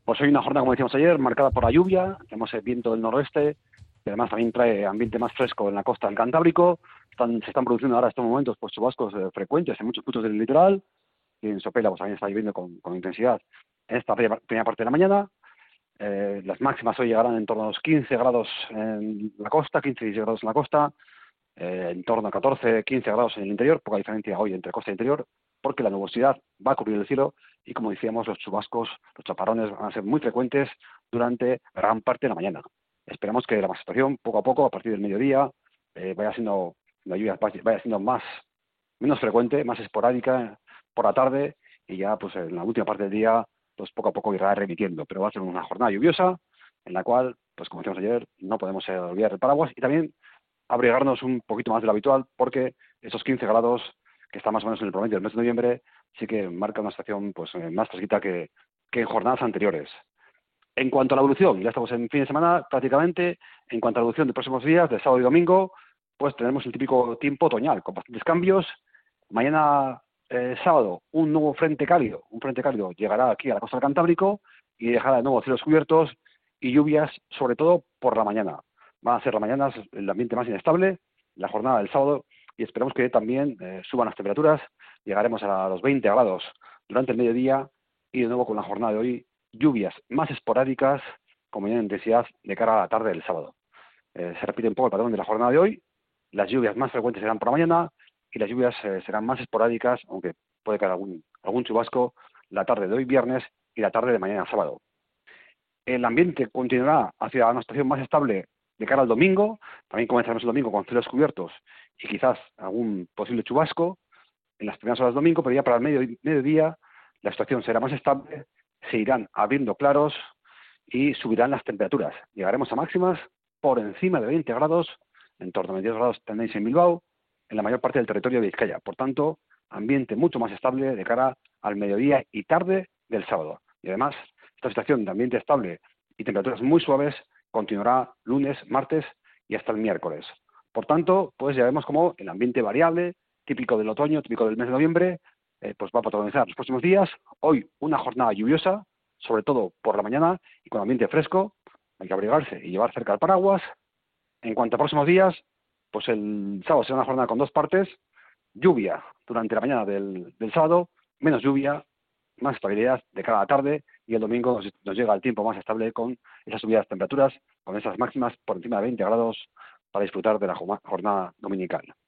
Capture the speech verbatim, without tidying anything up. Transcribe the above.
Pues hoy una jornada, como decíamos ayer, marcada por la lluvia. Tenemos el viento del noroeste, que además también trae ambiente más fresco en la costa del Cantábrico. Están, se están produciendo ahora en estos momentos pues chubascos eh, frecuentes en muchos puntos del litoral, y en Sopela pues también está lloviendo con, con intensidad en esta primera, primera parte de la mañana. Eh, las máximas hoy llegarán en torno a los quince grados en la costa, quince a dieciséis grados en la costa, eh, en torno a catorce, quince grados en el interior, poca diferencia hoy entre costa e interior, porque la nubosidad va a cubrir el cielo y, como decíamos, los chubascos, los chaparrones van a ser muy frecuentes durante gran parte de la mañana. Esperamos que la situación, poco a poco, a partir del mediodía, eh, vaya siendo, la lluvia vaya siendo más, menos frecuente, más esporádica por la tarde, y ya pues en la última parte del día, pues poco a poco irá remitiendo. Pero va a ser una jornada lluviosa en la cual, pues como decíamos ayer, no podemos eh, olvidar el paraguas y también abrigarnos un poquito más de lo habitual, porque esos quince grados que está más o menos en el promedio del mes de noviembre sí que marca una estación pues eh, más fresquita que, que en jornadas anteriores. En cuanto a la evolución, ya estamos en fin de semana prácticamente. En cuanto a la evolución de próximos días, de sábado y domingo, pues tenemos el típico tiempo otoñal, con bastantes cambios. Mañana, eh, sábado, un nuevo frente cálido. Un frente cálido llegará aquí a la costa del Cantábrico y dejará de nuevo cielos cubiertos y lluvias, sobre todo por la mañana. Van a ser las mañanas el ambiente más inestable, la jornada del sábado, y esperemos que también eh, suban las temperaturas. Llegaremos a los veinte grados durante el mediodía y de nuevo con la jornada de hoy, lluvias más esporádicas con mayor intensidad de cara a la tarde del sábado. Eh, se repite un poco el patrón de la jornada de hoy. Las lluvias más frecuentes serán por la mañana y las lluvias eh, serán más esporádicas, aunque puede caer algún, algún chubasco la tarde de hoy viernes y la tarde de mañana sábado. El ambiente continuará hacia una situación más estable de cara al domingo. También comenzaremos el domingo con cielos cubiertos y quizás algún posible chubasco en las primeras horas del domingo, pero ya para el medio, mediodía la situación será más estable, se irán abriendo claros y subirán las temperaturas. Llegaremos a máximas por encima de veinte grados, en torno a veintidós grados tenéis en Bilbao, en la mayor parte del territorio de Vizcaya. Por tanto, ambiente mucho más estable de cara al mediodía y tarde del sábado. Y además, esta situación de ambiente estable y temperaturas muy suaves continuará lunes, martes y hasta el miércoles. Por tanto, pues ya vemos como el ambiente variable, típico del otoño, típico del mes de noviembre, eh, pues va a protagonizar los próximos días. Hoy una jornada lluviosa, sobre todo por la mañana y con ambiente fresco. Hay que abrigarse y llevar cerca el paraguas. En cuanto a próximos días, pues el sábado será una jornada con dos partes. Lluvia durante la mañana del, del sábado, menos lluvia, más estabilidad de cara a la tarde, y el domingo nos, nos llega el tiempo más estable con esas subidas de temperaturas, con esas máximas por encima de veinte grados para disfrutar de la jornada dominical.